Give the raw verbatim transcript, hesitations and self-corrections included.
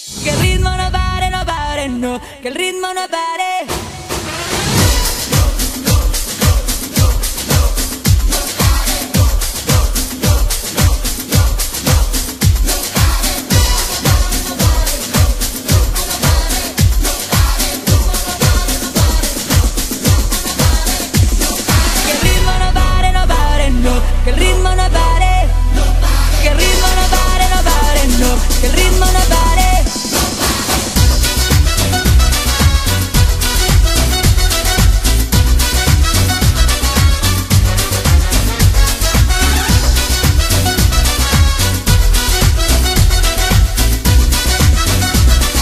Que el ritmo no pare, no pare, no, que el ritmo no pare. Que el ritmo no pare, no pare, no, que el ritmo no pare. Que el ritmo no pare, no pare, no, que el ritmo no pare.